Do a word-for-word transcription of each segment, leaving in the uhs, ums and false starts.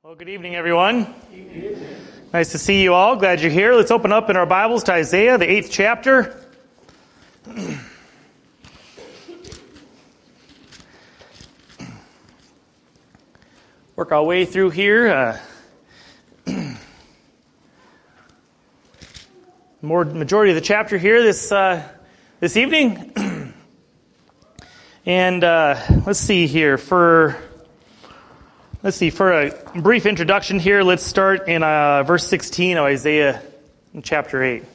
Well, good evening, everyone. Nice to see you all. Glad you're here. Let's open up in our Bibles to Isaiah, the eighth chapter. Work our way through here. Uh, more majority of the chapter here this uh, this evening. and uh, let's see here for. Let's see, for a brief introduction here, let's start in uh, verse sixteen of Isaiah chapter eight.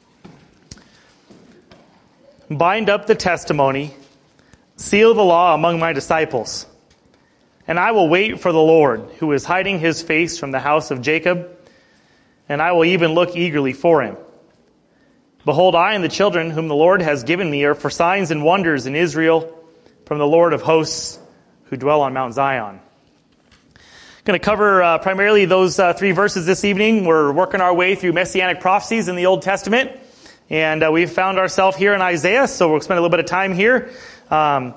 Bind up the testimony, seal the law among my disciples, and I will wait for the Lord, who is hiding his face from the house of Jacob, and I will even look eagerly for him. Behold, I and the children whom the Lord has given me are for signs and wonders in Israel from the Lord of hosts who dwell on Mount Zion. Going to cover uh, primarily those uh, three verses this evening. We're working our way through messianic prophecies in the Old Testament, and uh, we've found ourselves here in Isaiah, so we'll spend a little bit of time here. Um,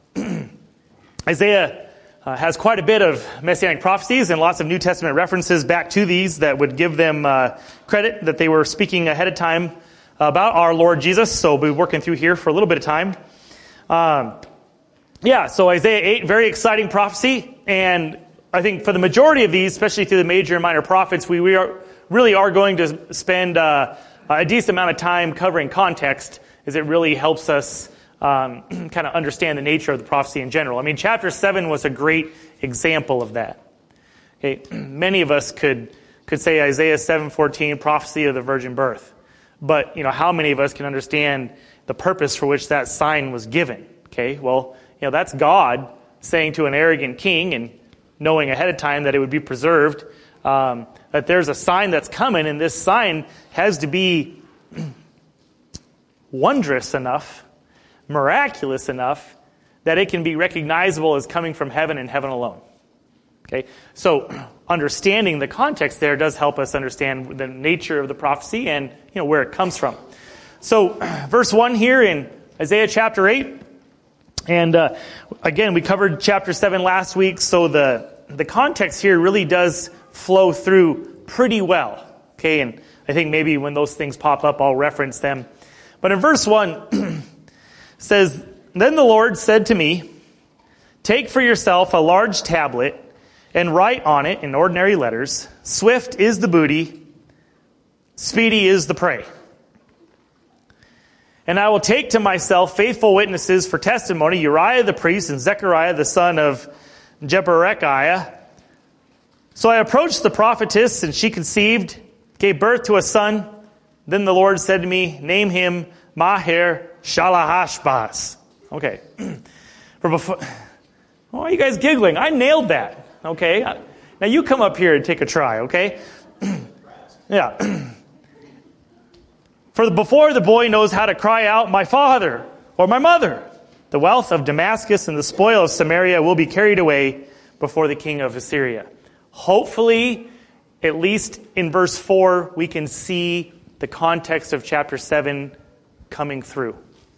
Isaiah uh, has quite a bit of messianic prophecies and lots of New Testament references back to these that would give them uh, credit that they were speaking ahead of time about our Lord Jesus, so we'll be working through here for a little bit of time. Um, yeah, so Isaiah eight, very exciting prophecy, and I think for the majority of these, especially through the major and minor prophets, we, we are really are going to spend uh, a decent amount of time covering context, as it really helps us um, kind of understand the nature of the prophecy in general. I mean, chapter seven was a great example of that. Okay, many of us could could say Isaiah seven fourteen, prophecy of the virgin birth, but you know, how many of us can understand the purpose for which that sign was given? Okay, well, you know, that's God saying to an arrogant king and knowing ahead of time that it would be preserved, um, that there's a sign that's coming, and this sign has to be wondrous enough, miraculous enough, that it can be recognizable as coming from heaven and heaven alone. Okay, so understanding the context there does help us understand the nature of the prophecy and you know where it comes from. So, verse one here in Isaiah chapter eight. And uh, again, we covered chapter seven last week, so the the context here really does flow through pretty well. Okay, and I think maybe when those things pop up, I'll reference them. But in verse one, says, "Then the Lord said to me, take for yourself a large tablet and write on it in ordinary letters, swift is the booty, speedy is the prey. And I will take to myself faithful witnesses for testimony, Uriah the priest and Zechariah the son of Jeberechiah. So I approached the prophetess, and she conceived, gave birth to a son. Then the Lord said to me, name him Maher Shalahashbaz." Okay. For before, why are you guys giggling? I nailed that. Okay. Now you come up here and take a try, okay? Yeah. "For before the boy knows how to cry out, my father or my mother, the wealth of Damascus and the spoil of Samaria will be carried away before the king of Assyria." Hopefully, at least in verse four, we can see the context of chapter seven coming through.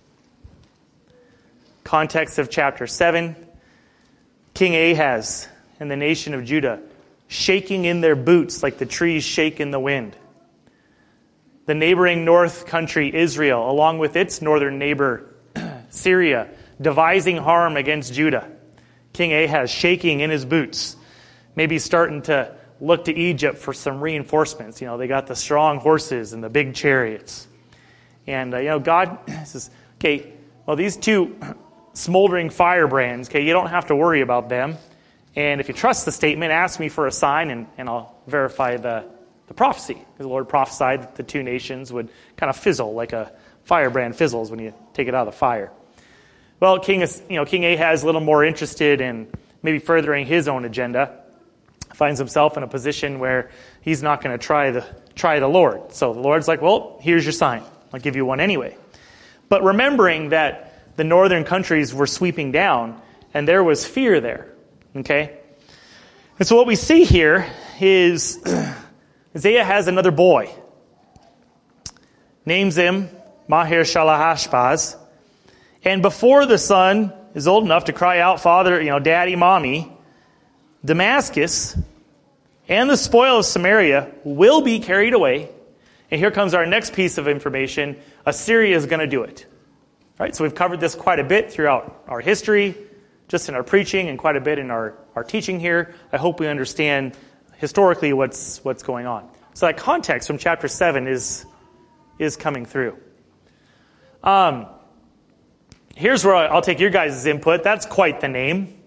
Context of chapter seven, King Ahaz and the nation of Judah shaking in their boots like the trees shake in the wind. The neighboring north country, Israel, along with its northern neighbor, Syria, devising harm against Judah. King Ahaz shaking in his boots, maybe starting to look to Egypt for some reinforcements. You know, they got the strong horses and the big chariots. And, uh, you know, God says, okay, well, these two smoldering firebrands, okay, you don't have to worry about them. And if you trust the statement, ask me for a sign, and, and I'll verify the The prophecy. The Lord prophesied that the two nations would kind of fizzle like a firebrand fizzles when you take it out of the fire. Well, King, is, you know, King Ahaz, a little more interested in maybe furthering his own agenda, finds himself in a position where he's not going to try the try the Lord. So the Lord's like, well, here's your sign. I'll give you one anyway. But remembering that the northern countries were sweeping down, and there was fear there. Okay? And so what we see here is Isaiah has another boy, names him Maher Shalahashbaz, and before the son is old enough to cry out, "Father, you know, Daddy, Mommy," Damascus and the spoil of Samaria will be carried away. And here comes our next piece of information. Assyria is going to do it. All right, so we've covered this quite a bit throughout our history, just in our preaching, and quite a bit in our, our teaching here. I hope we understand historically what's what's going on. So that context from chapter seven is, is coming through. Um, here's where I'll take your guys' input. That's quite the name.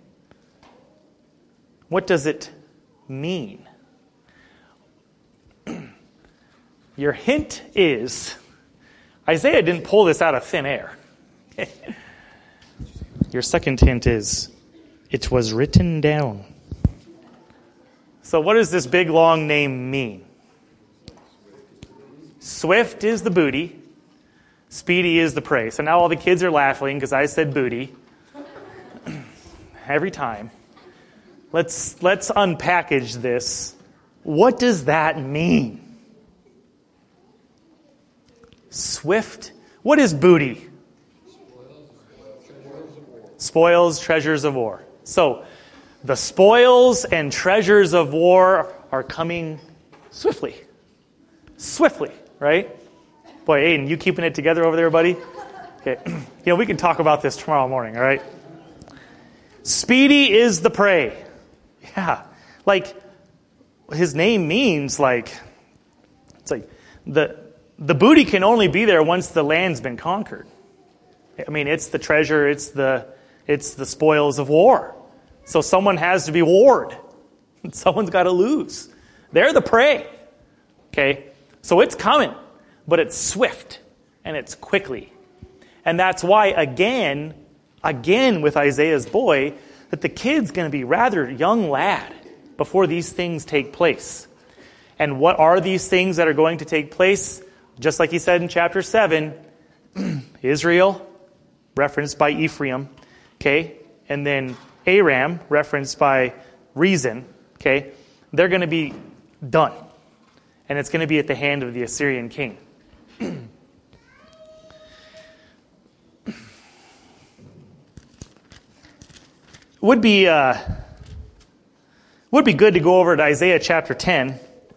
What does it mean? Your hint is, Isaiah didn't pull this out of thin air. Your second hint is, it was written down. So what does this big long name mean? Swift is the booty. Speedy is the prey. So now all the kids are laughing because I said booty. Every time. Let's, let's unpackage this. What does that mean? Swift. What is booty? Spoils, treasures of war. So, the spoils and treasures of war are coming swiftly. Swiftly, right? Boy, Aiden, you keeping it together over there, buddy? Okay. You know, we can talk about this tomorrow morning, all right? Speedy is the prey. Yeah. Like, his name means, like, it's like, the... The booty can only be there once the land's been conquered. I mean, it's the treasure, it's the it's the spoils of war. So someone has to be warred. Someone's got to lose. They're the prey. Okay? So it's coming, but it's swift and it's quickly. And that's why, again, again with Isaiah's boy, that the kid's going to be rather young lad before these things take place. And what are these things that are going to take place? Just like he said in chapter seven, Israel, referenced by Ephraim, okay? And then Aram, referenced by Rezin, okay? They're going to be done. And it's going to be at the hand of the Assyrian king. would be uh, would be good to go over to Isaiah chapter ten.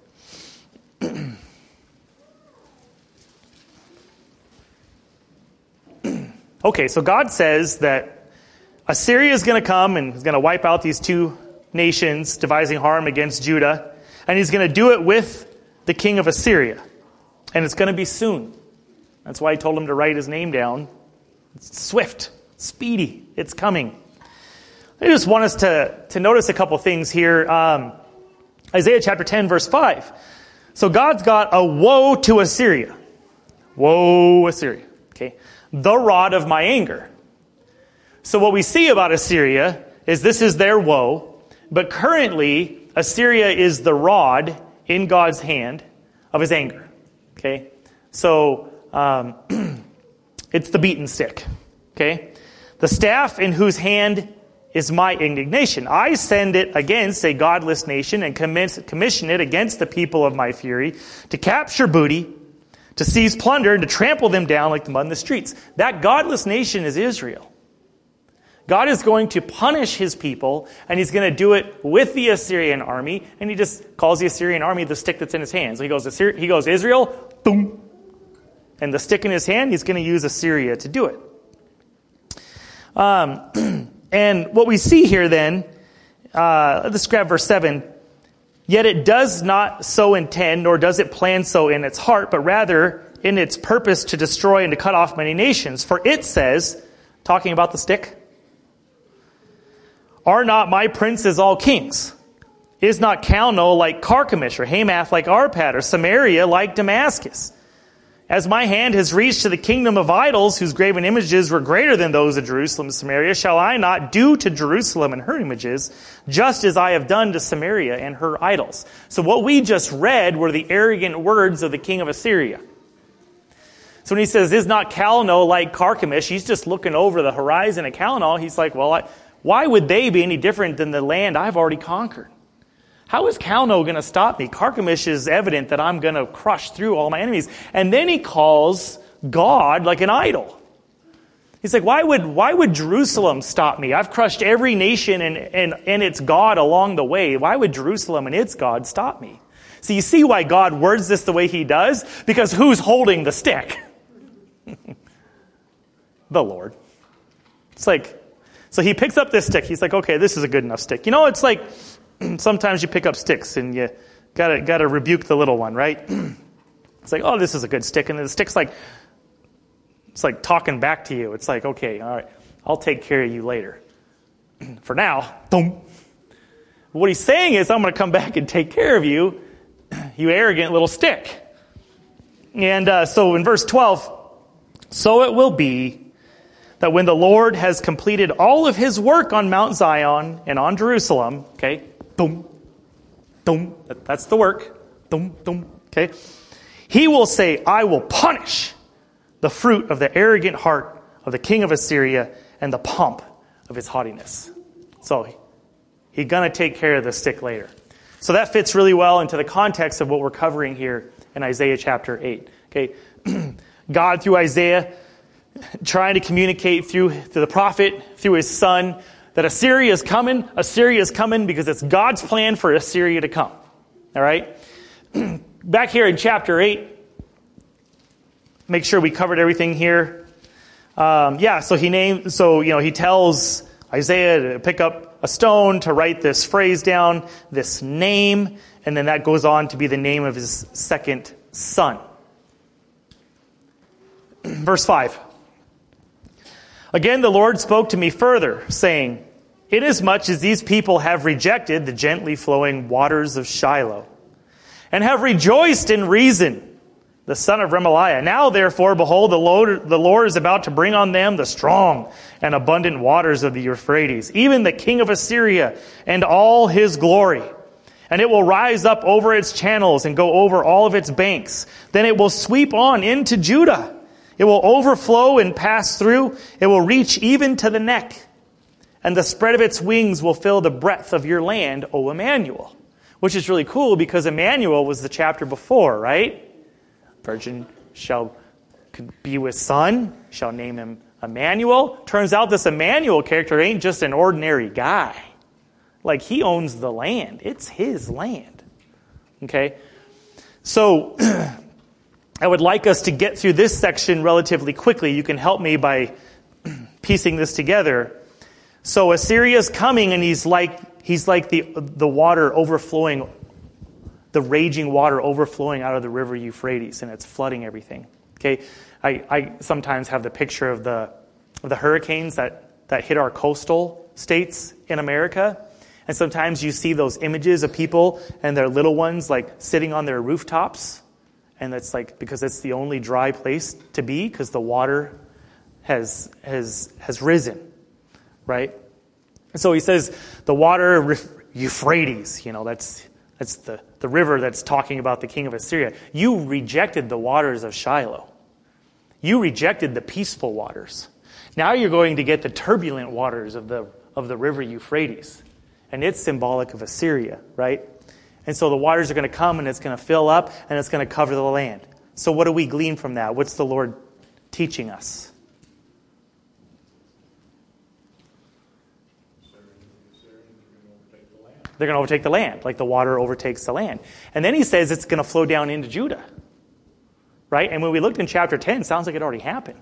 Okay, so God says that Assyria is going to come and is going to wipe out these two nations, devising harm against Judah. And he's going to do it with the king of Assyria. And it's going to be soon. That's why he told him to write his name down. It's swift, speedy, it's coming. I just want us to, to notice a couple things here. Um, Isaiah chapter ten, verse five. So God's got a woe to Assyria. Woe, Assyria. Okay. The rod of my anger. So what we see about Assyria is this is their woe, but currently Assyria is the rod in God's hand of his anger. Okay? So um, it's the beaten stick. Okay? The staff in whose hand is my indignation. I send it against a godless nation and commission it against the people of my fury to capture booty, to seize plunder, and to trample them down like the mud in the streets. That godless nation is Israel. God is going to punish his people, and he's going to do it with the Assyrian army, and he just calls the Assyrian army the stick that's in his hand. So he goes, Assyri- he goes Israel, boom, and the stick in his hand, he's going to use Assyria to do it. Um, and what we see here then, uh, let's grab verse seven. Yet it does not so intend, nor does it plan so in its heart, but rather in its purpose to destroy and to cut off many nations. For it says, talking about the stick, are not my princes all kings? Is not Calno like Carchemish, or Hamath like Arpad, or Samaria like Damascus? As my hand has reached to the kingdom of idols, whose graven images were greater than those of Jerusalem and Samaria, shall I not do to Jerusalem and her images, just as I have done to Samaria and her idols? So what we just read were the arrogant words of the king of Assyria. So when he says, is not Calno like Carchemish, he's just looking over the horizon at Calno. He's like, well, I, why would they be any different than the land I've already conquered? How is Calno going to stop me? Carchemish is evident that I'm going to crush through all my enemies. And then he calls God like an idol. He's like, why would why would Jerusalem stop me? I've crushed every nation and, and, and its God along the way. Why would Jerusalem and its God stop me? So you see why God words this the way he does? Because who's holding the stick? The Lord. It's like, so he picks up this stick. He's like, okay, this is a good enough stick. You know, it's like sometimes you pick up sticks and you gotta gotta rebuke the little one, right? It's like, oh, this is a good stick. And the stick's like, it's like talking back to you. It's like, okay, all right, I'll take care of you later. For now, boom. What he's saying is, I'm going to come back and take care of you, you arrogant little stick. And uh, so in verse twelve, so it will be that when the Lord has completed all of his work on Mount Zion and on Jerusalem, okay, boom, boom, that's the work, boom, boom, okay, he will say, I will punish the fruit of the arrogant heart of the king of Assyria and the pomp of his haughtiness. So he's going to take care of the stick later. So that fits really well into the context of what we're covering here in Isaiah chapter eight. Okay, God through Isaiah trying to communicate through, through the prophet, through his son, that Assyria is coming. Assyria is coming because it's God's plan for Assyria to come. All right? Back here in chapter eight, make sure we covered everything here. Um, yeah, so he named, so, you know, he tells Isaiah to pick up a stone to write this phrase down, this name, and then that goes on to be the name of his second son. Verse five. Again, the Lord spoke to me further, saying, inasmuch as these people have rejected the gently flowing waters of Shiloh, and have rejoiced in reason, the son of Remaliah. Now, therefore, behold, the Lord, the Lord is about to bring on them the strong and abundant waters of the Euphrates, even the king of Assyria and all his glory. And it will rise up over its channels and go over all of its banks. Then it will sweep on into Judah. It will overflow and pass through. It will reach even to the neck. And the spread of its wings will fill the breadth of your land, O Emmanuel. Which is really cool because Emmanuel was the chapter before, right? Virgin shall be with son, shall name him Emmanuel. Turns out this Emmanuel character ain't just an ordinary guy. Like, he owns the land. It's his land. Okay? So, I would like us to get through this section relatively quickly. You can help me by piecing this together. So, Assyria's coming, and he's like he's like the the water overflowing, the raging water overflowing out of the river Euphrates, and it's flooding everything. Okay, I, I sometimes have the picture of the of the hurricanes that, that hit our coastal states in America, and sometimes you see those images of people and their little ones like sitting on their rooftops, and it's like because it's the only dry place to be because the water has has has risen, right? And so he says the water Euphrates, you know, that's that's the, the river that's talking about the king of Assyria. You rejected the waters of Shiloh. You rejected the peaceful waters. Now you're going to get the turbulent waters of the of the river Euphrates. And it's symbolic of Assyria, right? And so the waters are going to come and it's going to fill up and it's going to cover the land. So what do we glean from that? What's the Lord teaching us? They're going to overtake the land, like the water overtakes the land. And then he says it's going to flow down into Judah. Right? And when we looked in chapter ten, it sounds like it already happened.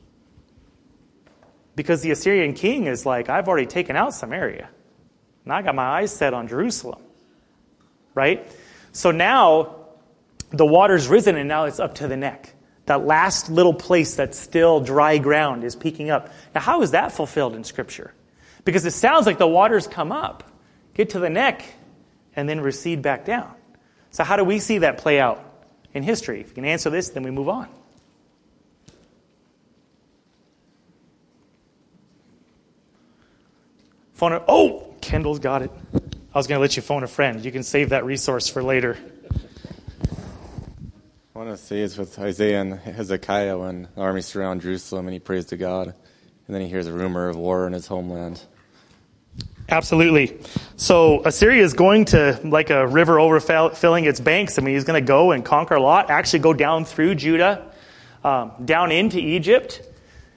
Because the Assyrian king is like, I've already taken out Samaria. Now I got my eyes set on Jerusalem. Right? So now the water's risen and now it's up to the neck. That last little place that's still dry ground is peaking up. Now how is that fulfilled in Scripture? Because it sounds like the waters come up, get to the neck, and then recede back down. So how do we see that play out in history? If you can answer this, then we move on. Phone a, oh, Kendall's got it. I was going to let you phone a friend. You can save that resource for later. I want to say it's with Isaiah and Hezekiah when the army surround Jerusalem and he prays to God. And then he hears a rumor of war in his homeland. Absolutely. So Assyria is going to, like a river overfilling its banks. I mean, he's going to go and conquer a lot, actually go down through Judah, um, down into Egypt.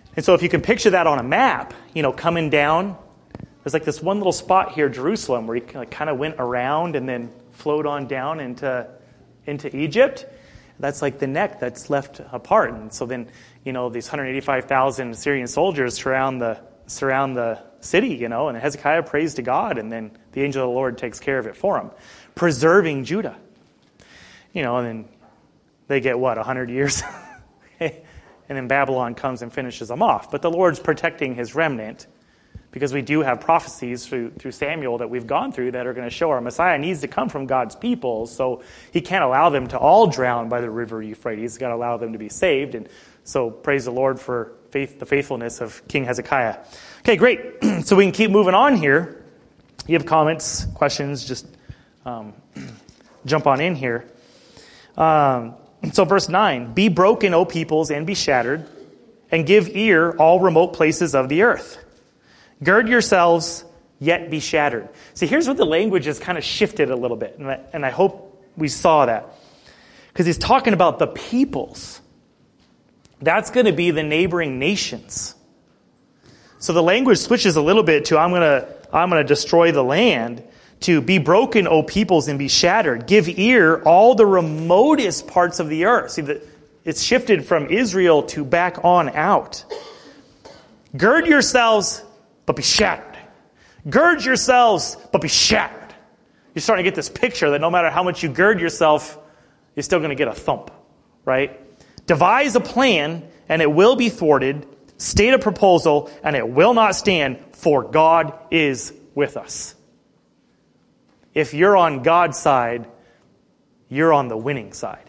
And so if you can picture that on a map, you know, coming down, there's like this one little spot here, Jerusalem, where he like kind of went around and then flowed on down into, into Egypt. That's like the neck that's left apart. And so then, you know, these one hundred eighty-five thousand Syrian soldiers surround the surround the city, you know, and Hezekiah prays to God, and then the angel of the Lord takes care of it for him, preserving Judah. You know, and then they get, what, one hundred years? And then Babylon comes and finishes them off. But the Lord's protecting his remnant, because we do have prophecies through, through Samuel that we've gone through that are going to show our Messiah needs to come from God's people. So he can't allow them to all drown by the river Euphrates. He's got to allow them to be saved. And so praise the Lord for faith, the faithfulness of King Hezekiah. Okay, great. So we can keep moving on here. You have comments, questions, just um, jump on in here. Um, so verse nine, be broken, O peoples, and be shattered, and give ear, all remote places of the earth. Gird yourselves, yet be shattered. See, here's what the language has kind of shifted a little bit, and I, and I hope we saw that. Because he's talking about the peoples. That's going to be the neighboring nations. So the language switches a little bit to I'm going to I'm going to destroy the land, to be broken, O peoples, and be shattered. Give ear, all the remotest parts of the earth. See, the, it's shifted from Israel to back on out. Gird yourselves, but be shattered. Gird yourselves, but be shattered. You're starting to get this picture that no matter how much you gird yourself, you're still going to get a thump, right? Devise a plan, and it will be thwarted. State a proposal, and it will not stand, for God is with us. If you're on God's side, you're on the winning side.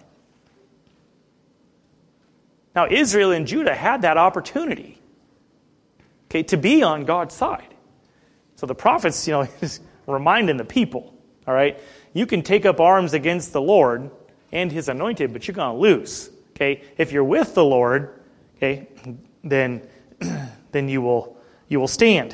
Now, Israel and Judah had that opportunity, okay, to be on God's side. So the prophets, you know, is reminding the people, all right, you can take up arms against the Lord and his anointed, but you're going to lose, okay? If you're with the Lord, okay, then, then you will, you will stand.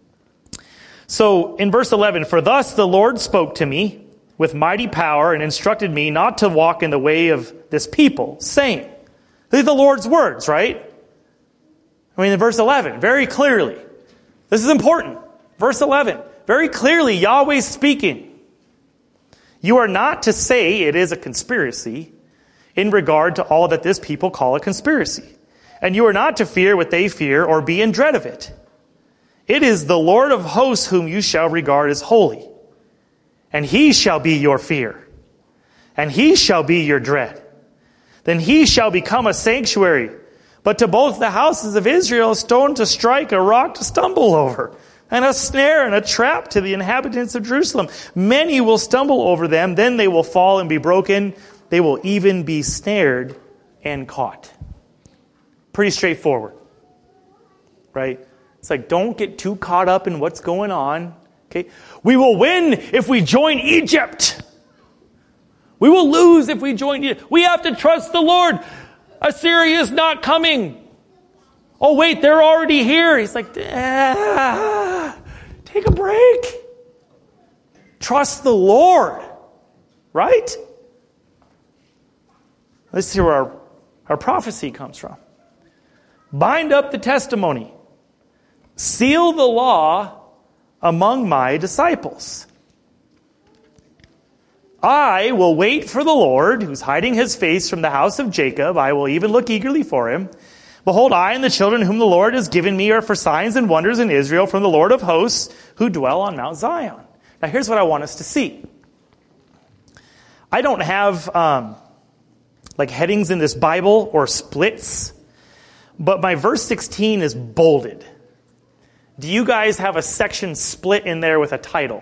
So in verse eleven, for thus the Lord spoke to me with mighty power and instructed me not to walk in the way of this people, saying, these are the Lord's words, right? I mean, in verse eleven, very clearly, this is important. Verse eleven, very clearly, Yahweh's speaking. You are not to say it is a conspiracy in regard to all that this people call a conspiracy. And you are not to fear what they fear or be in dread of it. It is the Lord of hosts whom you shall regard as holy. And he shall be your fear. And he shall be your dread. Then he shall become a sanctuary. But to both the houses of Israel, a stone to strike, a rock to stumble over, and a snare and a trap to the inhabitants of Jerusalem. Many will stumble over them, then they will fall and be broken. They will even be snared and caught. Pretty straightforward, right? It's like, don't get too caught up in what's going on. Okay, we will win if we join Egypt. We will lose if we join Egypt. We have to trust the Lord. Assyria is not coming. Oh, wait, they're already here. He's like, ah, take a break. Trust the Lord. Right? Let's see where our, our prophecy comes from. Bind up the testimony. Seal the law among my disciples. I will wait for the Lord, who's hiding his face from the house of Jacob. I will even look eagerly for him. Behold, I and the children whom the Lord has given me are for signs and wonders in Israel from the Lord of hosts who dwell on Mount Zion. Now here's what I want us to see. I don't have um, like headings in this Bible or splits, but my verse sixteen is bolded. Do you guys have a section split in there with a title?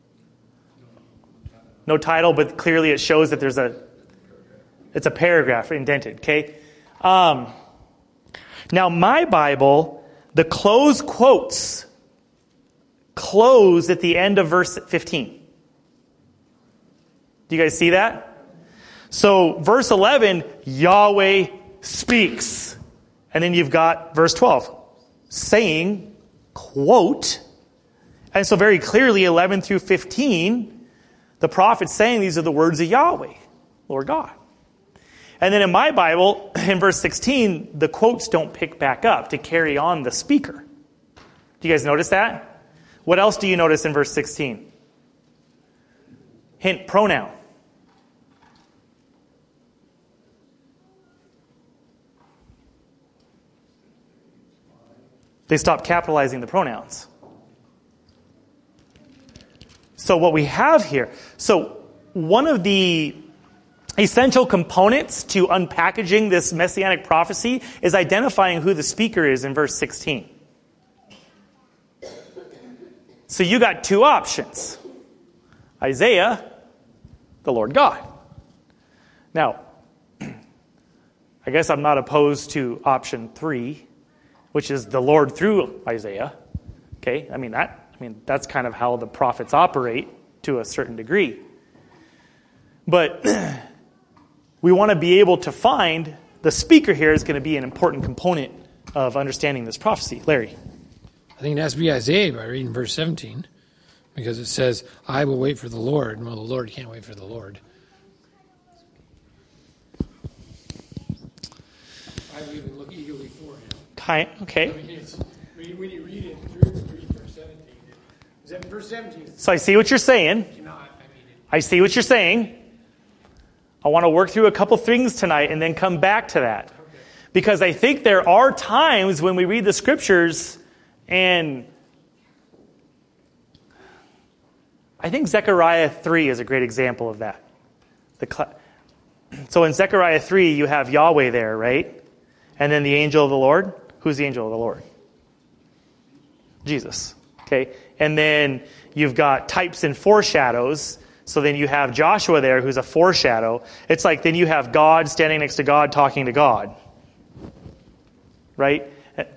No title, but clearly it shows that there's a, it's a paragraph indented, okay? Um, now, my Bible, the close quotes close at the end of verse fifteen. Do you guys see that? So, verse eleven, Yahweh speaks. And then you've got verse twelve, saying, quote. And so very clearly, eleven through fifteen, the prophet's saying these are the words of Yahweh, Lord God. And then in my Bible, in verse sixteen, the quotes don't pick back up to carry on the speaker. Do you guys notice that? What else do you notice in verse sixteen? Hint, pronoun. They stopped capitalizing the pronouns. So what we have here, so one of the essential components to unpackaging this messianic prophecy is identifying who the speaker is in verse sixteen. So you got two options. Isaiah, the Lord God. Now, I guess I'm not opposed to option three, which is the Lord through Isaiah. Okay, I mean that. I mean that's kind of how the prophets operate to a certain degree. But we want to be able to find the speaker here is going to be an important component of understanding this prophecy. Larry. I think it has to be Isaiah by reading verse seventeen, because it says, I will wait for the Lord. Well, the Lord can't wait for the Lord. I will even look eagerly for him. Kind, okay. I mean, it's, when you read it through, read verse seventeen. Is that verse seventeen? So I see what you're saying. Cannot, I, mean, it, I see what you're saying. I want to work through a couple things tonight and then come back to that. okay. Because I think there are times when we read the scriptures and I think Zechariah three is a great example of that. The cl- so in Zechariah three, you have Yahweh there, right? And then the angel of the Lord. Who's the angel of the Lord? Jesus. Okay. And then you've got types and foreshadows. So then you have Joshua there, who's a foreshadow. It's like then you have God standing next to God talking to God. Right?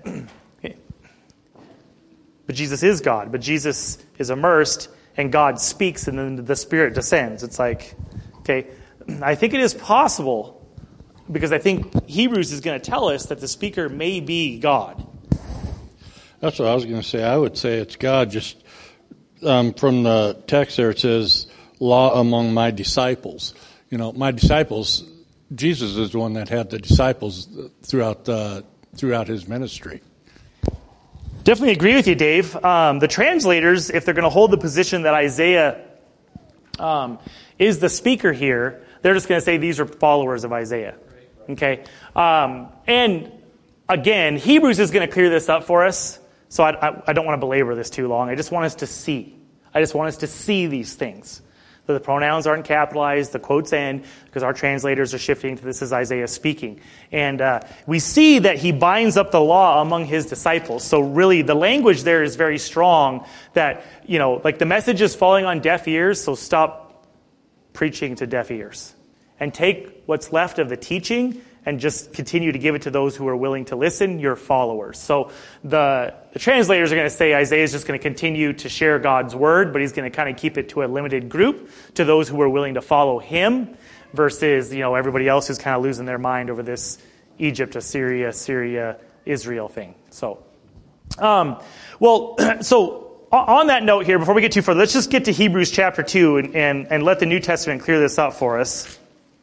But Jesus is God. But Jesus is immersed and God speaks and then the Spirit descends. It's like, okay, I think it is possible because I think Hebrews is going to tell us that the speaker may be God. That's what I was going to say. I would say it's God. Just um, from the text there, it says, law among my disciples. You know, my disciples, Jesus is the one that had the disciples throughout uh, throughout his ministry. Definitely agree with you, Dave. Um, the translators, if they're going to hold the position that Isaiah um, is the speaker here, they're just going to say these are followers of Isaiah. Okay? Um, and again, Hebrews is going to clear this up for us, so I, I, I don't want to belabor this too long. I just want us to see. I just want us to see these things. So the pronouns aren't capitalized, the quotes end, because our translators are shifting to this is Isaiah speaking. And uh, we see that he binds up the law among his disciples. So really, the language there is very strong that, you know, like the message is falling on deaf ears, so stop preaching to deaf ears. And take what's left of the teaching and just continue to give it to those who are willing to listen, your followers. So the, the translators are going to say Isaiah is just going to continue to share God's word, but he's going to kind of keep it to a limited group, to those who are willing to follow him, versus, you know, everybody else who's kind of losing their mind over this Egypt, Assyria, Syria, Israel thing. So, um, well, so on that note here, before we get too far, let's just get to Hebrews chapter two and, and, and let the New Testament clear this up for us.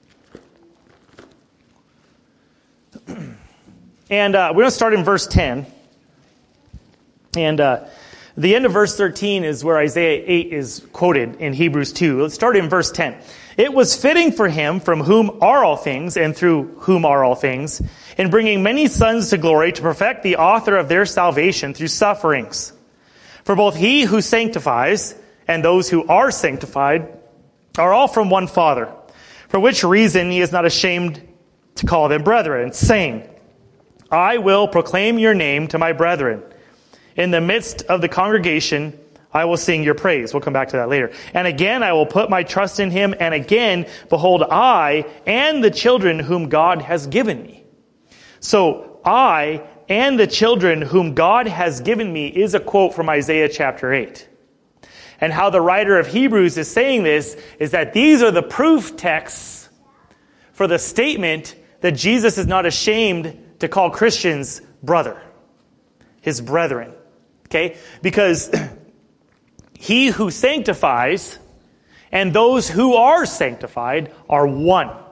And uh, we're going to start in verse ten. And uh, the end of verse thirteen is where Isaiah eight is quoted in Hebrews two. Let's start in verse ten. It was fitting for him, from whom are all things, and through whom are all things, in bringing many sons to glory, to perfect the author of their salvation through sufferings. For both he who sanctifies and those who are sanctified are all from one Father, for which reason he is not ashamed to call them brethren, saying, I will proclaim your name to my brethren. In the midst of the congregation, I will sing your praise. We'll come back to that later. And again, I will put my trust in him. And again, behold, I and the children whom God has given me. So I and the children whom God has given me is a quote from Isaiah chapter eight. And how the writer of Hebrews is saying this is that these are the proof texts for the statement that Jesus is not ashamed to call Christians brother, his brethren. Okay? Because he who sanctifies and those who are sanctified are one.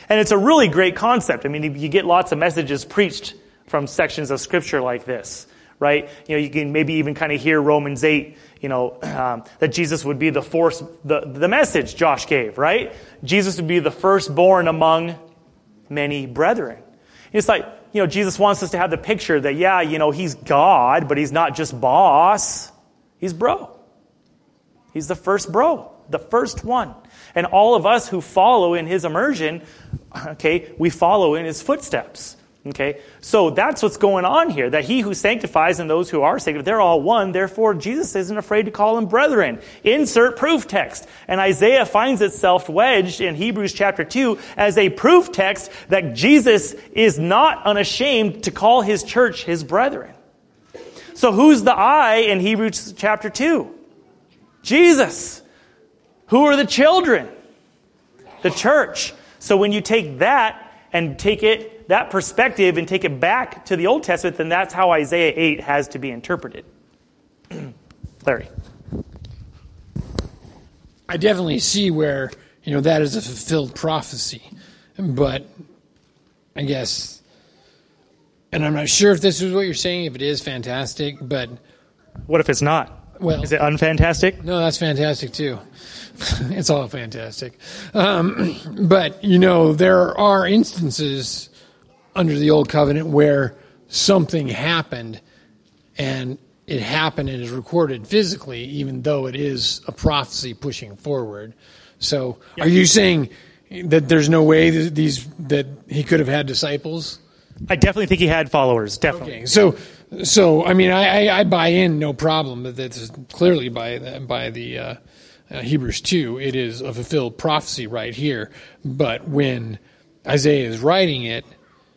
And it's a really great concept. I mean, you get lots of messages preached from sections of Scripture like this, right? You know, you can maybe even kind of hear Romans eight, you know, um, that Jesus would be the force, the, the message Josh gave, right? Jesus would be the firstborn among many brethren. It's like, you know, Jesus wants us to have the picture that, yeah, you know, he's God, but he's not just boss. He's bro. He's the first bro, the first one. And all of us who follow in his immersion, okay, we follow in his footsteps. Okay, so that's what's going on here, that he who sanctifies and those who are sanctified, they're all one. Therefore, Jesus isn't afraid to call them brethren. Insert proof text. And Isaiah finds itself wedged in Hebrews chapter two as a proof text that Jesus is not unashamed to call his church his brethren. So who's the I in Hebrews chapter two? Jesus. Who are the children? The church. So when you take that and take it that perspective and take it back to the Old Testament, then that's how Isaiah eight has to be interpreted. Larry. I definitely see where, you know, that is a fulfilled prophecy. But I guess, and I'm not sure if this is what you're saying, if it is fantastic, but... What if it's not? Well, is it unfantastic? No, that's fantastic too. It's all fantastic. Um, but, you know, there are instances under the Old Covenant where something happened and it happened and is recorded physically, even though it is a prophecy pushing forward. So yeah. Are you saying that there's no way that these that he could have had disciples? I definitely think he had followers, definitely. Okay. So, so I mean, I, I, I buy in, no problem, but that's clearly by the, by the uh, uh, Hebrews two, it is a fulfilled prophecy right here. But when Isaiah is writing it,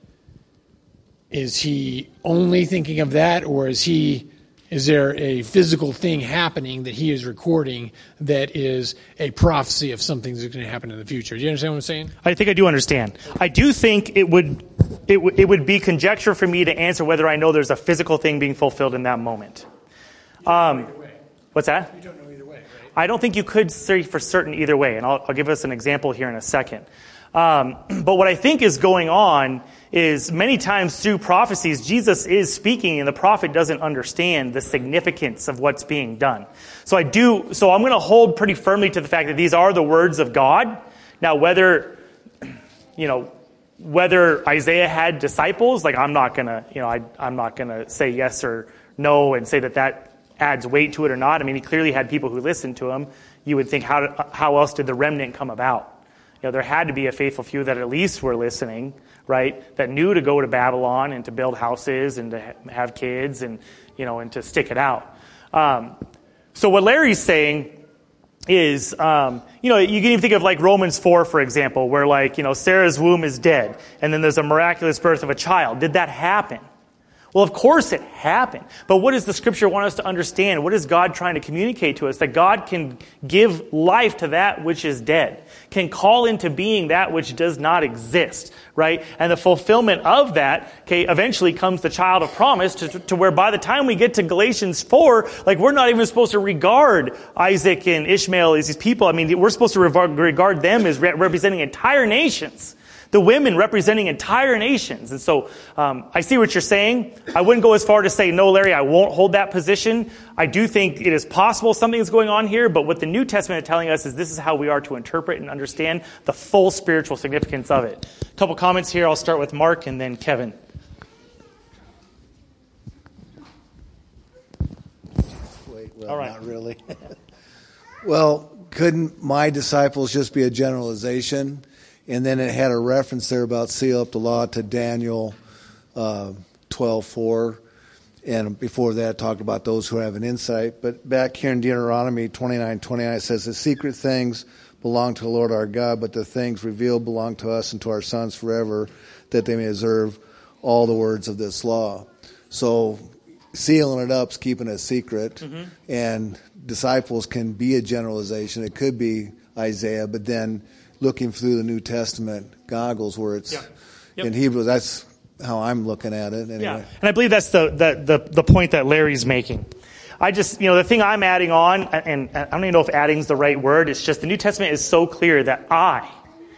is he only thinking of that, or is he? Is there a physical thing happening that he is recording that is a prophecy of something that's going to happen in the future? Do you understand what I'm saying? I think I do understand. I do think it would it, w- it would be conjecture for me to answer whether I know there's a physical thing being fulfilled in that moment. Um, what's that? You don't know either way, right? I don't think you could say for certain either way, and I'll, I'll give us an example here in a second. Um, but what I think is going on is many times through prophecies, Jesus is speaking and the prophet doesn't understand the significance of what's being done. So I do, so I'm going to hold pretty firmly to the fact that these are the words of God. Now, whether, you know, whether Isaiah had disciples, like I'm not going to, you know, I, I'm not going to say yes or no and say that that adds weight to it or not. I mean, he clearly had people who listened to him. You would think, how, how else did the remnant come about? You know, there had to be a faithful few that at least were listening, right? That knew to go to Babylon and to build houses and to ha- have kids and, you know, and to stick it out. Um, so what Larry's saying is, um, you know, you can even think of like Romans four, for example, where like, you know, Sarah's womb is dead and then there's a miraculous birth of a child. Did that happen? Well, of course it happened. But what does the Scripture want us to understand? What is God trying to communicate to us? That God can give life to that which is dead, can call into being that which does not exist, right? And the fulfillment of that, okay, eventually comes the child of promise to, to where by the time we get to Galatians four, like we're not even supposed to regard Isaac and Ishmael as these people. I mean, we're supposed to regard them as re- representing entire nations. The women representing entire nations. And so um, I see what you're saying. I wouldn't go as far to say, no, Larry, I won't hold that position. I do think it is possible something is going on here, but what the New Testament is telling us is this is how we are to interpret and understand the full spiritual significance of it. A couple comments here. I'll start with Mark and then Kevin. Wait, well, All right. Not really. Well, couldn't my disciples just be a generalization? And then it had a reference there about seal up the law to Daniel uh, twelve four. And before that, it talked about those who have an insight. But back here in Deuteronomy twenty-nine twenty-nine, it says, the secret things belong to the Lord our God, but the things revealed belong to us and to our sons forever, that they may observe all the words of this law. So sealing it up is keeping it secret. Mm-hmm. And disciples can be a generalization. It could be Isaiah, but then looking through the New Testament goggles where it's yeah. yep. in Hebrew, that's how I'm looking at it. Anyway. Yeah, and I believe that's the, the, the, the point that Larry's making. I just, you know, the thing I'm adding on, and I don't even know if adding is the right word, it's just the New Testament is so clear that I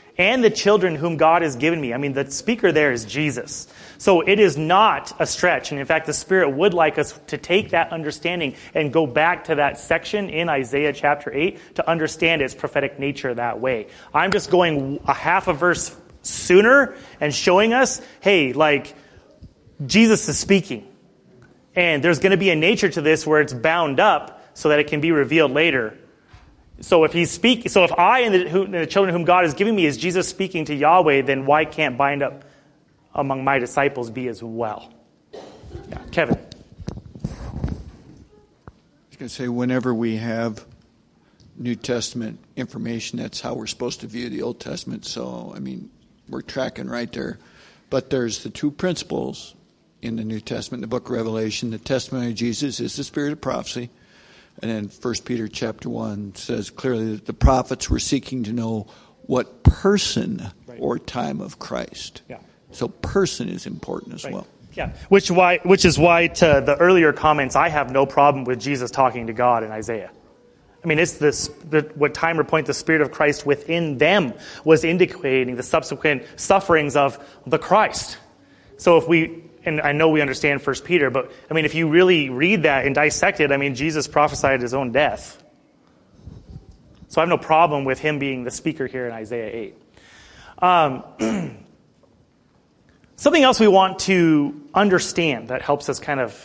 and the children whom God has given me. I mean, the speaker there is Jesus. So it is not a stretch. And in fact, the Spirit would like us to take that understanding and go back to that section in Isaiah chapter eight to understand its prophetic nature that way. I'm just going a half a verse sooner and showing us, hey, like, Jesus is speaking. And there's going to be a nature to this where it's bound up so that it can be revealed later. So if he's speak, so if I and the, who, the children whom God has given me is Jesus speaking to Yahweh, then why can't bind up among my disciples be as well? Yeah, Kevin. I was going to say, whenever we have New Testament information, that's how we're supposed to view the Old Testament. So, I mean, we're tracking right there. But there's the two principles in the New Testament, the book of Revelation. The testimony of Jesus is the spirit of prophecy. And then First Peter chapter one says clearly that the prophets were seeking to know what person right. or time of Christ. Yeah. So person is important as right. well. Yeah, which why which is why to the earlier comments, I have no problem with Jesus talking to God in Isaiah. I mean, it's this the, what Timer point the Spirit of Christ within them was indicating the subsequent sufferings of the Christ. So if we and I know we understand First Peter, but I mean, if you really read that and dissect it, I mean, Jesus prophesied his own death. So I have no problem with him being the speaker here in Isaiah eight. Um, something else we want to understand that helps us kind of,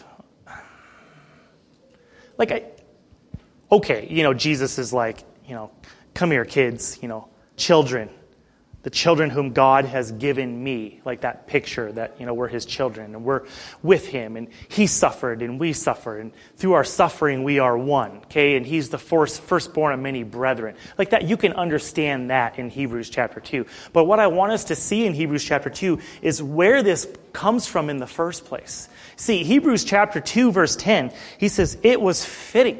like, I, okay, you know, Jesus is like, you know, come here, kids, you know, children. The children whom God has given me, like that picture that, you know, we're his children and we're with him and he suffered and we suffered and through our suffering we are one, okay? And he's the first, firstborn of many brethren. Like that, you can understand that in Hebrews chapter two. But what I want us to see in Hebrews chapter two is where this comes from in the first place. See, Hebrews chapter two verse ten, he says, it was fitting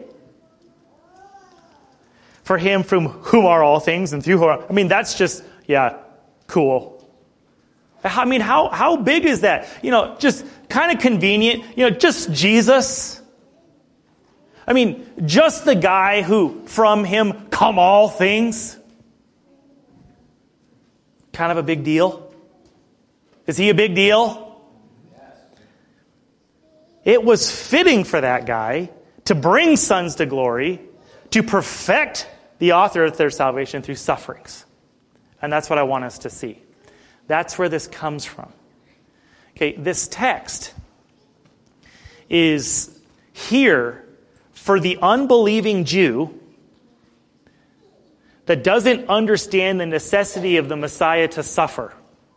for him from whom are all things and through whom are, I mean, that's just, yeah, cool. I mean, how, how big is that? You know, just kind of convenient. You know, just Jesus. I mean, just the guy who from him come all things. Kind of a big deal. Is he a big deal? It was fitting for that guy to bring sons to glory, to perfect the author of their salvation through sufferings. And that's what I want us to see. That's where this comes from. Okay, this text is here for the unbelieving Jew that doesn't understand the necessity of the Messiah to suffer.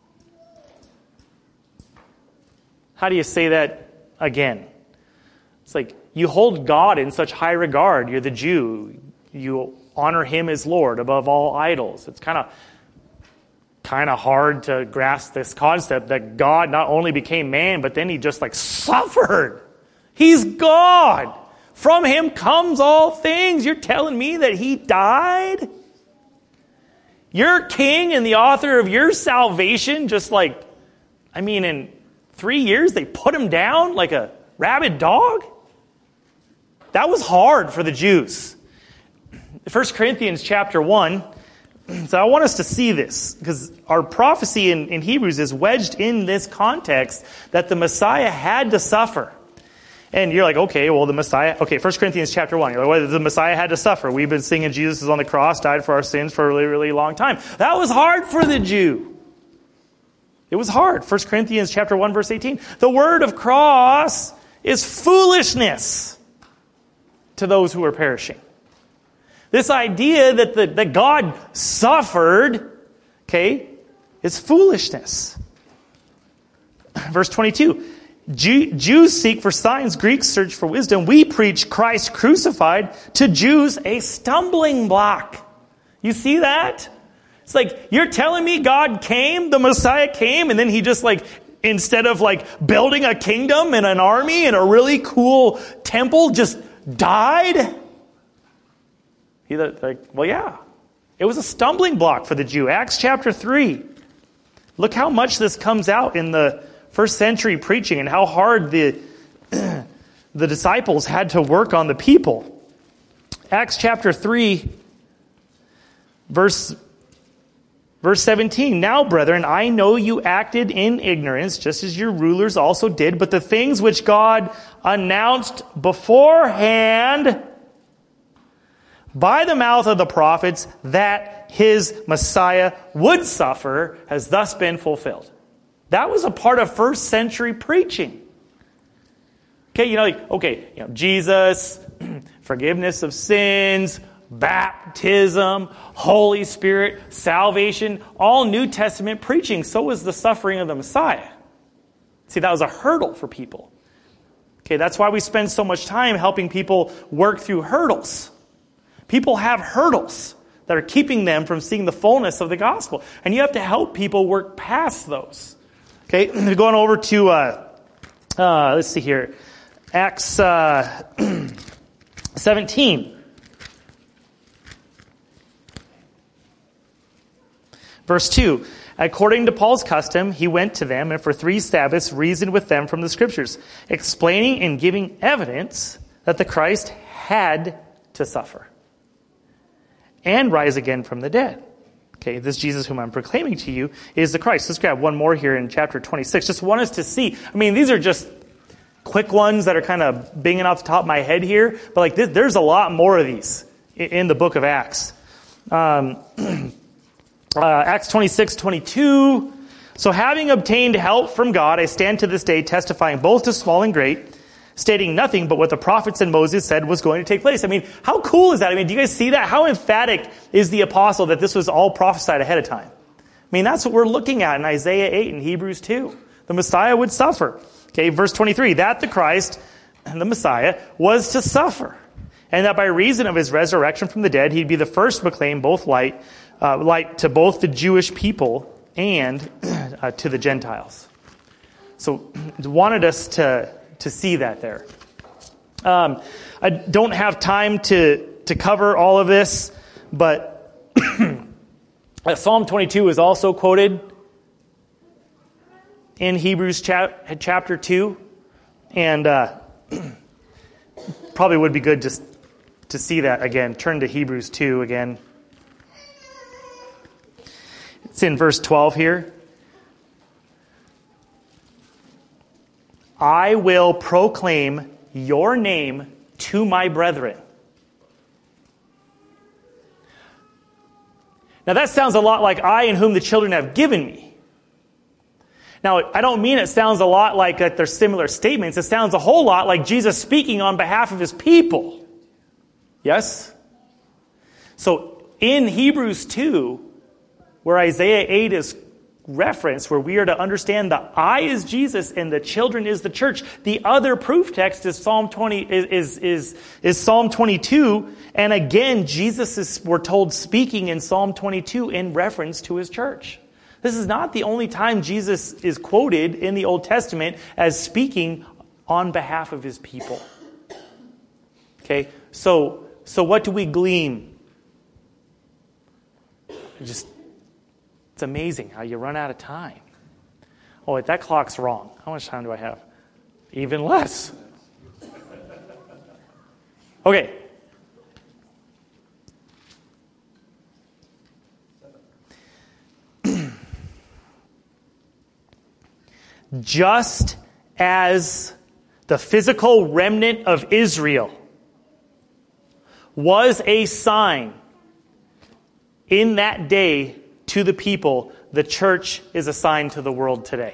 How do you say that again? It's like you hold God in such high regard. You're the Jew. You honor him as Lord above all idols. It's kind of kind of hard to grasp this concept that God not only became man, but then he just like suffered. He's God. From him comes all things. You're telling me that he died? Your king and the author of your salvation just like, I mean, in three years they put him down like a rabid dog? That was hard for the Jews. First Corinthians chapter one. So I want us to see this, because our prophecy in, in Hebrews is wedged in this context that the Messiah had to suffer. And you're like, okay, well, the Messiah, okay, First Corinthians chapter one, you're like, well, the Messiah had to suffer. We've been singing Jesus is on the cross, died for our sins for a really, really long time. That was hard for the Jew. It was hard. First Corinthians chapter one, verse eighteen. The word of cross is foolishness to those who are perishing. This idea that the, that God suffered, okay, is foolishness. Verse twenty-two, Jew, Jews seek for signs, Greeks search for wisdom. We preach Christ crucified, to Jews a stumbling block. You see that? It's like, you're telling me God came, the Messiah came, and then he just like, instead of like building a kingdom and an army and a really cool temple, just died? He's like, well, yeah. It was a stumbling block for the Jew. Acts chapter three. Look how much this comes out in the first century preaching and how hard the, the disciples had to work on the people. Acts chapter three, verse Verse seventeen, now, brethren, I know you acted in ignorance, just as your rulers also did, but the things which God announced beforehand by the mouth of the prophets that his Messiah would suffer has thus been fulfilled. That was a part of first century preaching. Okay, you know, like, okay, you know, Jesus, forgiveness of sins, baptism, Holy Spirit, salvation, all New Testament preaching. So was the suffering of the Messiah. See, that was a hurdle for people. Okay, that's why we spend so much time helping people work through hurdles. People have hurdles that are keeping them from seeing the fullness of the gospel. And you have to help people work past those. Okay, going over to, uh, uh, let's see here, Acts uh, seventeen. Verse two, according to Paul's custom, he went to them and for three Sabbaths reasoned with them from the Scriptures, explaining and giving evidence that the Christ had to suffer and rise again from the dead. Okay, this Jesus whom I'm proclaiming to you is the Christ. Let's grab one more here in chapter twenty-six. Just want us to see. I mean, these are just quick ones that are kind of binging off the top of my head here. But like this, there's a lot more of these in the book of Acts. Um, uh, Acts twenty-six, twenty-two. So having obtained help from God, I stand to this day testifying both to small and great, stating nothing but what the prophets and Moses said was going to take place. I mean, how cool is that? I mean, do you guys see that? How emphatic is the apostle that this was all prophesied ahead of time? I mean, that's what we're looking at in Isaiah eight and Hebrews two. The Messiah would suffer. Okay, verse twenty-three, that the Christ, the Messiah, was to suffer, and that by reason of his resurrection from the dead, he'd be the first to proclaim both light, uh, light to both the Jewish people and uh, to the Gentiles. So, wanted us to to see that there. Um, I don't have time to to cover all of this, but Psalm twenty-two is also quoted in Hebrews chap- chapter two, and uh, probably would be good just to see that again. Turn to Hebrews two again. It's in verse twelve here. I will proclaim your name to my brethren. Now that sounds a lot like I in whom the children have given me. Now, I don't mean it sounds a lot like that they're similar statements. It sounds a whole lot like Jesus speaking on behalf of his people. Yes? So, in Hebrews two, where Isaiah eight is referenced, where we are to understand the I is Jesus and the children is the church, the other proof text is Psalm twenty is is is Psalm twenty-two, and again Jesus is, we're told, speaking in Psalm twenty-two in reference to his church. This is not the only time Jesus is quoted in the Old Testament as speaking on behalf of his people. Okay, so so what do we glean? Just, it's amazing how you run out of time. Oh, wait, that clock's wrong. How much time do I have? Even less. Okay. Just as the physical remnant of Israel was a sign in that day to the people, the church is a sign to the world today.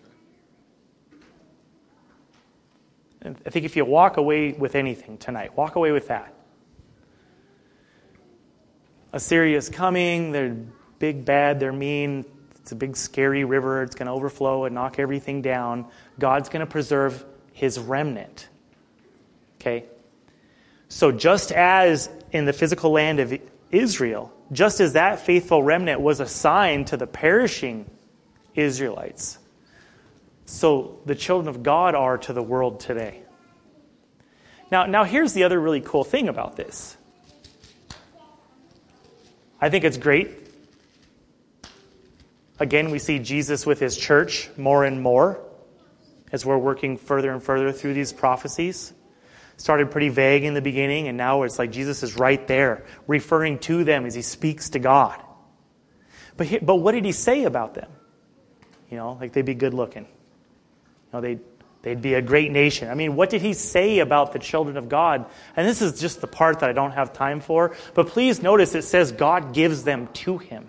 And I think if you walk away with anything tonight, walk away with that. Assyria is coming, they're big, bad, they're mean. It's a big, scary river. It's going to overflow and knock everything down. God's going to preserve his remnant. Okay? So just as in the physical land of Israel, just as that faithful remnant was a sign to the perishing Israelites, so the children of God are to the world today. Now, now here's the other really cool thing about this. I think it's great. Again, we see Jesus with his church more and more as we're working further and further through these prophecies. Started pretty vague in the beginning, and now it's like Jesus is right there, referring to them as he speaks to God. But he, but what did he say about them? You know, like they'd be good looking. You know, they'd, they'd be a great nation. I mean, what did he say about the children of God? And this is just the part that I don't have time for. But please notice it says God gives them to him.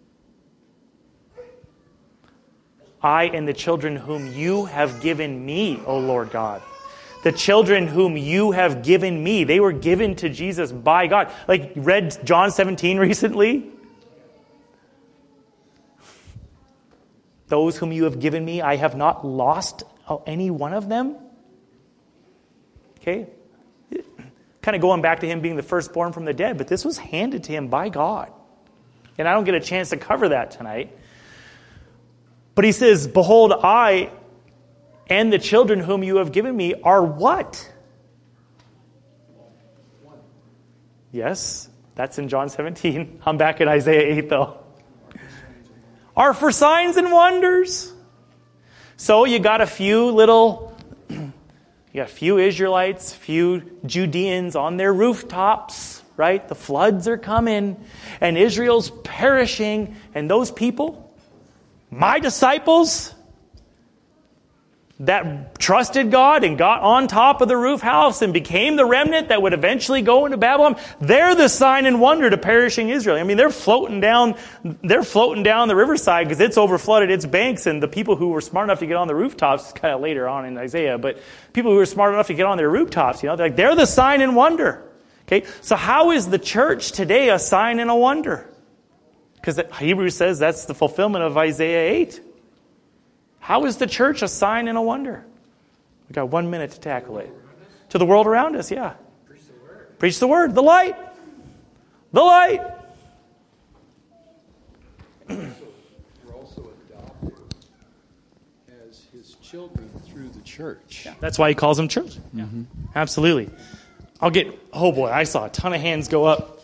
I and the children whom you have given me, O Lord God. The children whom you have given me. They were given to Jesus by God. Like, read John seventeen recently? Those whom you have given me, I have not lost any one of them. Okay? Kind of going back to him being the firstborn from the dead, but this was handed to him by God. And I don't get a chance to cover that tonight. But he says, behold, I and the children whom you have given me are what? Yes, that's in John seventeen. I'm back in Isaiah eight, though. Are for signs and wonders. So you got a few little, you got a few Israelites, few Judeans on their rooftops, right? The floods are coming, and Israel's perishing, and those people, my disciples, that trusted God and got on top of the roof house and became the remnant that would eventually go into Babylon, they're the sign and wonder to perishing Israel. I mean, they're floating down, they're floating down the riverside because it's overflooded its banks, and the people who were smart enough to get on the rooftops, kind of later on in Isaiah, but people who were smart enough to get on their rooftops, you know, they're like, they're the sign and wonder. Okay, so how is the church today a sign and a wonder? Because Hebrews says that's the fulfillment of Isaiah eight. How is the church a sign and a wonder? We've got one minute to tackle it. To the world around us, yeah. Preach the word. Preach the word. The light. The light. We're also adopted as his children through the church. Yeah, that's why he calls them children. Yeah. Mm-hmm. Absolutely. I'll get, oh boy, I saw a ton of hands go up.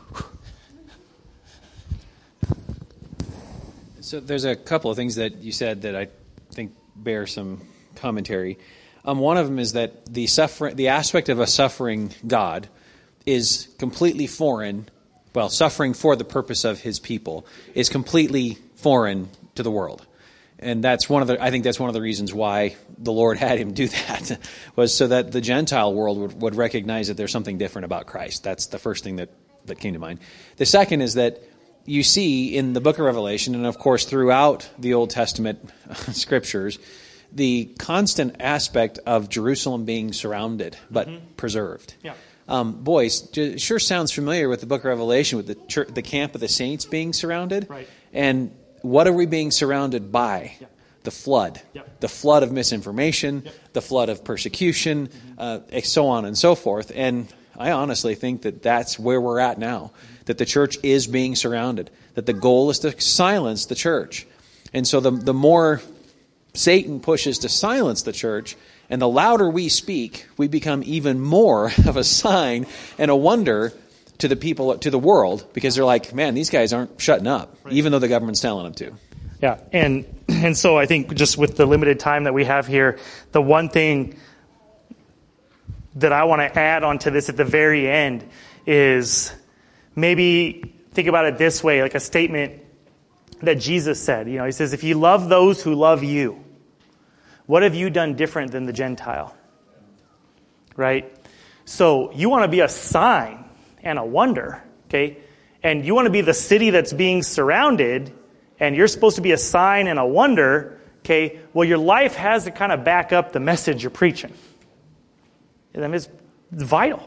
So there's a couple of things that you said that I think bear some commentary. Um, one of them is that the suffering, the aspect of a suffering God is completely foreign. Well, suffering for the purpose of his people is completely foreign to the world. And that's one of the, I think that's one of the reasons why the Lord had him do that, was so that the Gentile world would, would recognize that there's something different about Christ. That's the first thing that, that came to mind. The second is that you see in the book of Revelation, and of course throughout the Old Testament scriptures, the constant aspect of Jerusalem being surrounded but mm-hmm. preserved. Yeah. Um, boys, it sure sounds familiar with the book of Revelation, with the church, the camp of the saints being surrounded. Right. And what are we being surrounded by? Yep. The flood. Yep. The flood of misinformation, yep. the flood of persecution, mm-hmm. uh, so on and so forth. And I honestly think that that's where we're at now, that the church is being surrounded, that the goal is to silence the church. And so the, the more Satan pushes to silence the church, and the louder we speak, we become even more of a sign and a wonder to the people, to the world, because they're like, man, these guys aren't shutting up, right. even though the government's telling them to. Yeah, and and so I think just with the limited time that we have here, the one thing that I want to add onto this at the very end is maybe think about it this way, like a statement that Jesus said. You know, he says, if you love those who love you, what have you done different than the Gentile? Right? So you want to be a sign and a wonder, okay? And you want to be the city that's being surrounded, and you're supposed to be a sign and a wonder, okay? Well, your life has to kind of back up the message you're preaching. I mean, it's vital.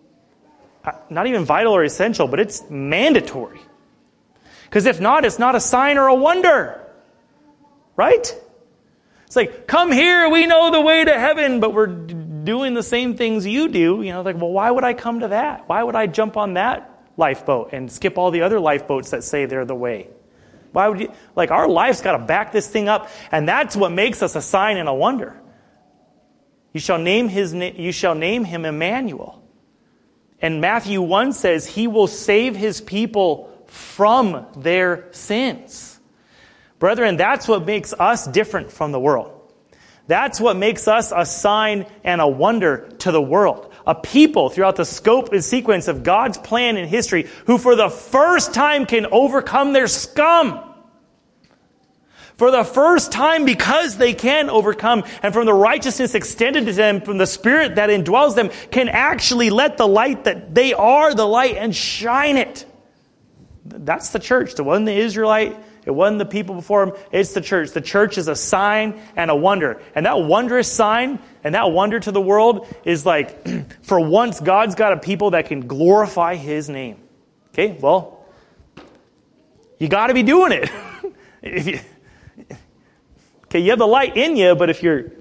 Not even vital or essential, but it's mandatory. Because if not, it's not a sign or a wonder. Right? It's like, come here, we know the way to heaven, but we're doing the same things you do. You know, like, well, why would I come to that? Why would I jump on that lifeboat and skip all the other lifeboats that say they're the way? Why would you? Like, our life's got to back this thing up, and that's what makes us a sign and a wonder. You shall name his na- you shall name him Emmanuel. And Matthew one says he will save his people from their sins. Brethren, that's what makes us different from the world. That's what makes us a sign and a wonder to the world. a people throughout the scope and sequence of God's plan in history who for the first time can overcome their scum. For the first time, because they can overcome, and from the righteousness extended to them, from the Spirit that indwells them, can actually let the light that they are the light and shine it. That's the church. It wasn't the Israelite. It wasn't the people before him. It's the church. The church is a sign and a wonder. And that wondrous sign and that wonder to the world is like, for once, God's got a people that can glorify His name. Okay, well, you got to be doing it. if you, okay, you have the light in you, but if you're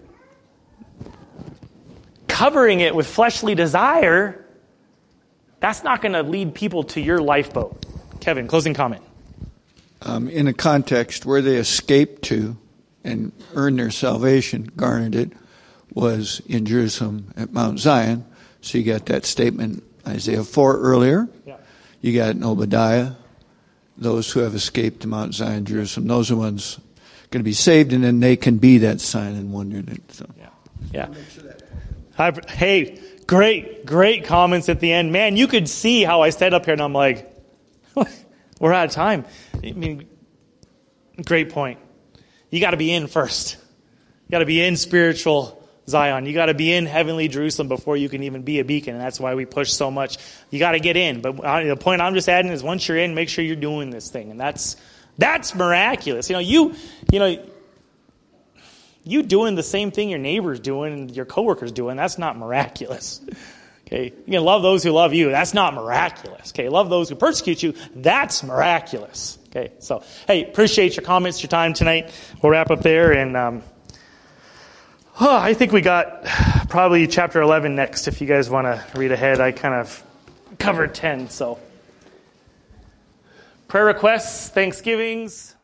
covering it with fleshly desire, that's not going to lead people to your lifeboat. Kevin, closing comment. Um, in a context where they escaped to and earned their salvation, garnered it, was in Jerusalem at Mount Zion. So you got that statement, Isaiah four earlier. Yeah. You got in Obadiah, those who have escaped to Mount Zion, Jerusalem. Those are the ones going to be saved, and then they can be that sign and wonder. So. Yeah. Yeah. I, hey, great, great comments at the end. Man, you could see how I stayed up here and I'm like, we're out of time. I mean, great point. You got to be in first. You got to be in spiritual Zion. You got to be in heavenly Jerusalem before you can even be a beacon. And that's why we push so much. You got to get in. But the point I'm just adding is once you're in, make sure you're doing this thing. And that's that's miraculous. You know, you you know, you doing the same thing your neighbor's doing and your coworker's doing, that's not miraculous. Okay, you can love those who love you. That's not miraculous. Okay, love those who persecute you. That's miraculous. Okay, so, hey, appreciate your comments, your time tonight. We'll wrap up there. And um, oh, I think we got probably chapter eleven next if you guys want to read ahead. I kind of covered ten, so. Prayer requests, thanksgivings.